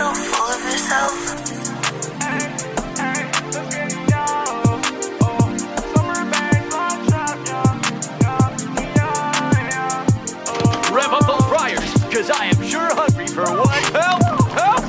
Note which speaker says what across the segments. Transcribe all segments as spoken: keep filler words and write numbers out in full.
Speaker 1: so full of yourself.
Speaker 2: Rev up those fryers, cause I am sure hungry for one. Help! Help!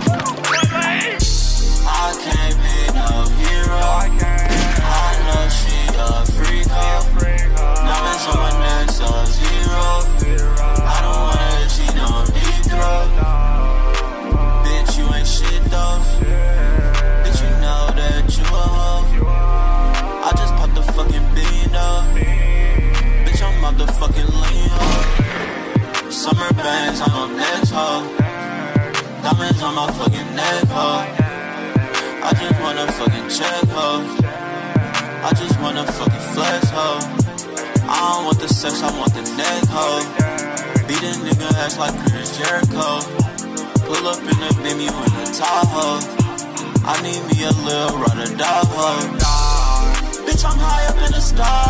Speaker 3: I can't be no hero. I know she a freak hoe. Diamonds on my neck, so zero. I don't wanna let she don't deep throat. Bitch, you ain't shit though. Bitch, you know that you a hoe. I just popped the fucking billion though. Bitch, I'm out the fucking lean hoe. Summer bangs on my neck hoe. Diamonds on my fucking neck hoe. I just wanna fucking check hoe. I just wanna fucking flex hoe. I don't want the sex, I want the neck hoe. Beat a nigga ass like Chris Jericho. Pull up in the baby with a Tahoe. I need me a little ride or die hoe. Bitch, I'm high up in the sky.